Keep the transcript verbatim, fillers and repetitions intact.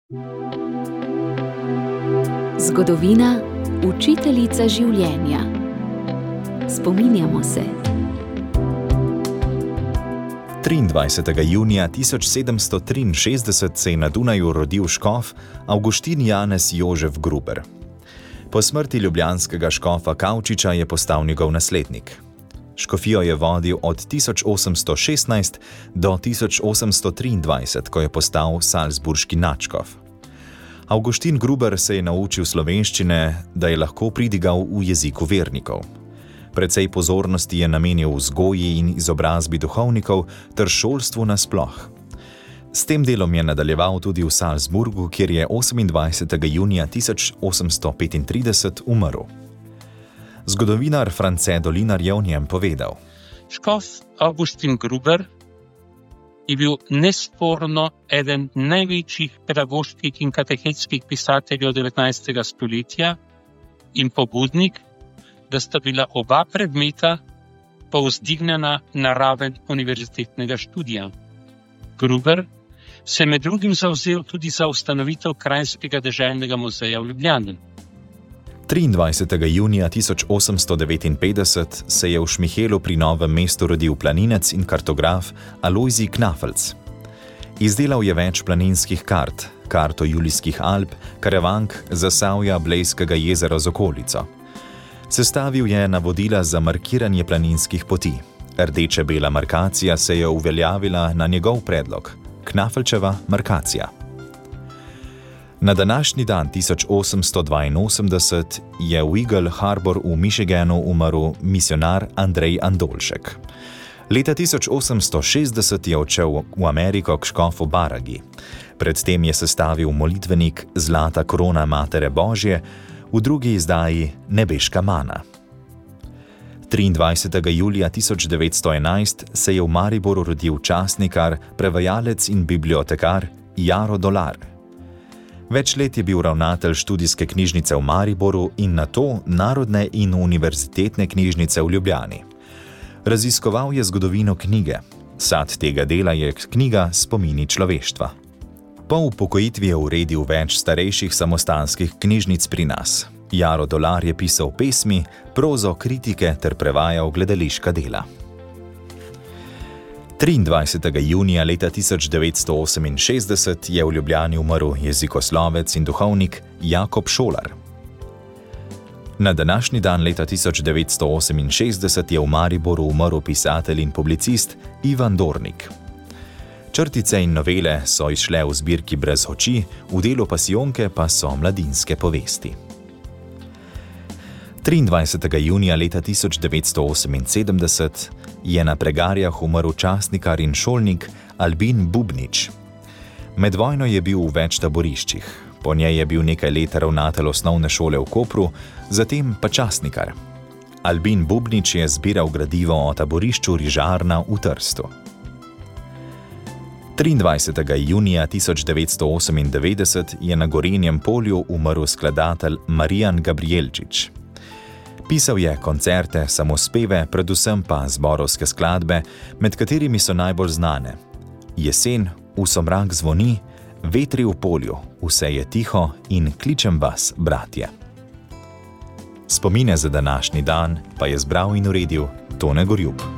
Zgodovina, učiteljica življenja. Spominjamo se. triindvajsetega junija tisoč sedemsto triinšestdeset se je na Dunaju rodil škof Avguštin Janez Jožef Gruber. Po smrti ljubljanskega škofa Kavčiča je postal njegov naslednik. Škofijo je vodil od tisoč osemsto šestnajst do tisoč osemsto triindvajset, ko je postal salzburški nadškof. Avguštin Gruber se je naučil slovenščine, da je lahko pridigal v jeziku vernikov. Precej pozornosti je namenil vzgoji in izobrazbi duhovnikov ter šolstvu nasploh. S tem delom je nadaljeval tudi v Salzburgu, kjer je osemindvajsetega junija tisoč osemsto petintrideset umrl. Zgodovinar France Dolinar je o njem povedal. Škof Avguštin Gruber je bil nesporno eden največjih pedagoških in katehetskih pisateljev devetnajstega stoletja in pobudnik, da sta bila oba predmeta povzdignjena na raven univerzitetnega študija. Gruber se je med drugim zavzel tudi za ustanovitev Kranjskega deželnega muzeja v Ljubljani. triindvajsetega junija tisoč osemsto devetinpetdeset se je v Šmihelu pri Novem mestu rodil planinec in kartograf Alojzij Knafelc. Izdelal je več planinskih kart, karto Julijskih Alp, Karavank, Zasavja, Blejskega jezera z okolico. Sestavil je navodila za markiranje planinskih poti. Rdeče-bela markacija se je uveljavila na njegov predlog, Knafelčeva markacija. Na današnji dan tisoč osemsto dvainosemdeset je v Eagle Harbor v Michiganu umrl misionar Andrej Andolšek. Leta tisoč osemsto šestdeset je odšel v Ameriko k škofu Baragi. Predtem je sestavil molitvenik Zlata krona Matere Božje, v drugi izdaji Nebeška mana. triindvajsetega julija tisoč devetsto enajst se je v Mariboru rodil časnikar, prevajalec in bibliotekar Jaro Dolar. Več let je bil ravnatelj študijske knjižnice v Mariboru in nato Narodne in univerzitetne knjižnice v Ljubljani. Raziskoval je zgodovino knjige. Sad tega dela je knjiga Spomini človeštva. Po upokojitvi je uredil več starejših samostanskih knjižnic pri nas. Jaro Dolar je pisal pesmi, prozo, kritike ter prevajal gledališka dela. triindvajsetega junija leta tisoč devetsto oseminšestdeset je v Ljubljani umrl jezikoslovec in duhovnik Jakob Šolar. Na današnji dan leta tisoč devetsto oseminšestdeset je v Mariboru umrl pisatelj in publicist Ivan Dornik. Črtice in novele so izšle v zbirki Brez oči, v delu Pasijonke pa so mladinske povesti. triindvajsetega junija leta tisoč devetsto oseminsedemdeset je na Pregarjah umrl časnikar in šolnik Albin Bubnič. Med vojno je bil v več taboriščih. Po njej je bil nekaj let ravnatelj osnovne šole v Kopru, zatem pa časnikar. Albin Bubnič je zbiral gradivo o taborišču Rižarna v Trstu. triindvajsetega junija tisoč devetsto osemindevetdeset je na Gorenjem polju umrl skladatelj Marijan Gabrijelčič. Pisal je koncerte, samospeve, predvsem pa zborovske skladbe, med katerimi so najbolj znane: Jesen, v somrak zvoni, vetri v polju, vse je tiho in kličem vas, bratje. Spomine za današnji dan pa je zbral in uredil Tone Gorjup.